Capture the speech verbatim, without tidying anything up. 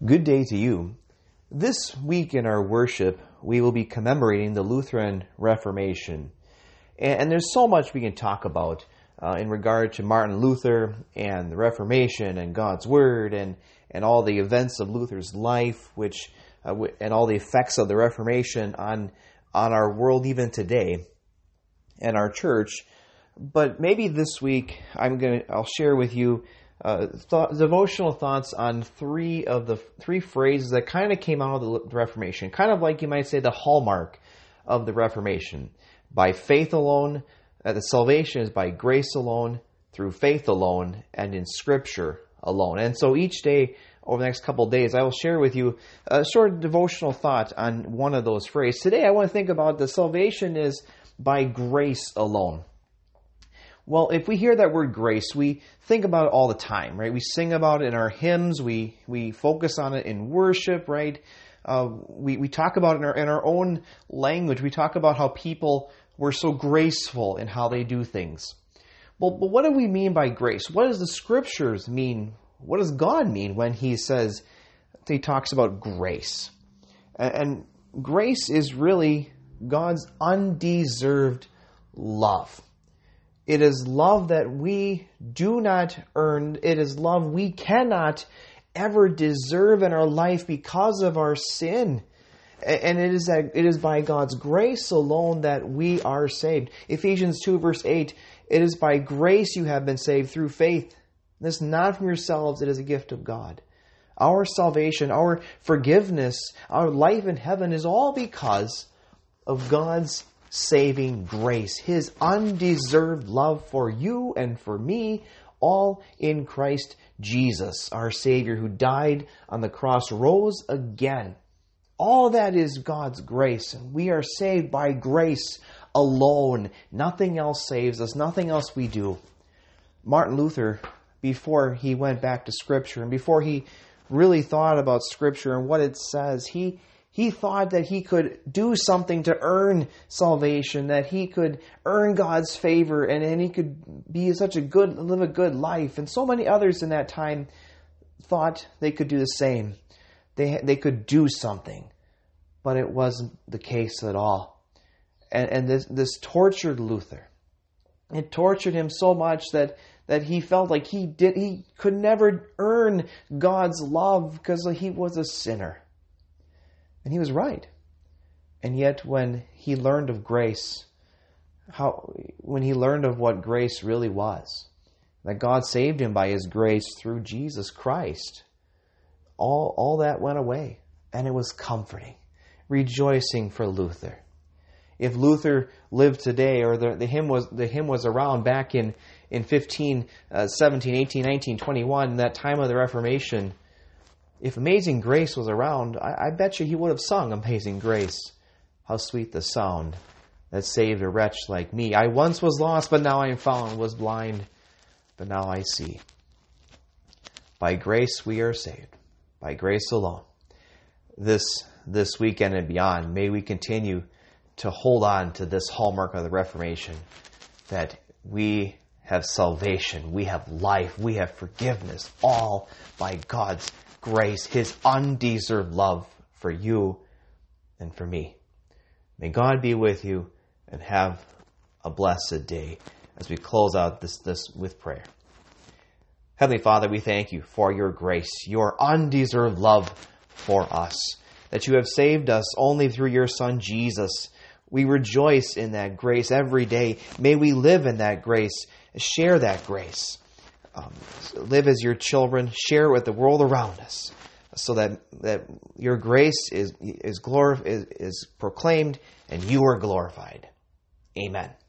Good day to you. This week in our worship, we will be commemorating the Lutheran Reformation. And, and there's so much we can talk about uh, in regard to Martin Luther and the Reformation and God's Word and, and all the events of Luther's life, which uh, w- and all the effects of the Reformation on on our world even today and our church. But maybe this week I'm gonna I'll share with you Uh, th- devotional thoughts on three of the three phrases that kind of came out of the Reformation, kind of like you might say the hallmark of the Reformation. By faith alone, uh, the salvation is by grace alone, through faith alone, and in Scripture alone. And so each day, over the next couple of days, I will share with you a short devotional thought on one of those phrases. Today I want to think about the salvation is by grace alone. Well, if we hear that word grace, we think about it all the time, right? We sing about it in our hymns. We we focus on it in worship, right? Uh, we we talk about it in our in our own language. We talk about how people were so graceful in how they do things. Well, but what do we mean by grace? What does the Scriptures mean? What does God mean when He says He talks about grace? And, and grace is really God's undeserved love. It is love that we do not earn. It is love we cannot ever deserve in our life because of our sin. And it is that it is by God's grace alone that we are saved. Ephesians two verse eight, it is by grace you have been saved through faith. This is not from yourselves, it is a gift of God. Our salvation, our forgiveness, our life in heaven is all because of God's saving grace, His undeserved love for you and for me, all in Christ Jesus, our Savior, who died on the cross, rose again. All that is God's grace, and we are saved by grace alone. Nothing else saves us, nothing else we do. Martin Luther, before he went back to Scripture, and before he really thought about Scripture and what it says, he He thought that he could do something to earn salvation, that he could earn God's favor, and, and he could be such a good, live a good life. And so many others in that time thought they could do the same. They they could do something, but it wasn't the case at all. And and this this tortured Luther. It tortured him so much that that he felt like he did he could never earn God's love because he was a sinner. And he was right. And yet when he learned of grace, how when he learned of what grace really was, that God saved him by His grace through Jesus Christ, all, all that went away. And it was comforting, rejoicing for Luther. If Luther lived today, or the, the hymn was the hymn was around back in, in fifteen, uh, seventeen, eighteen, nineteen, twenty-one, that time of the Reformation, if Amazing Grace was around, I, I bet you he would have sung Amazing Grace. How sweet the sound that saved a wretch like me. I once was lost, but now I am found, was blind, but now I see. By grace we are saved, by grace alone. This, this weekend and beyond, may we continue to hold on to this hallmark of the Reformation, that we have salvation, we have life, we have forgiveness, all by God's grace, His undeserved love for you and for me. May God be with you and have a blessed day as we close out this, this with prayer. Heavenly Father, we thank you for your grace, your undeserved love for us, that you have saved us only through your Son, Jesus. We rejoice in that grace every day. May we live in that grace, share that grace. Um, live as your children, share it with the world around us, so that, that your grace is is, glorif- is is proclaimed and you are glorified. Amen.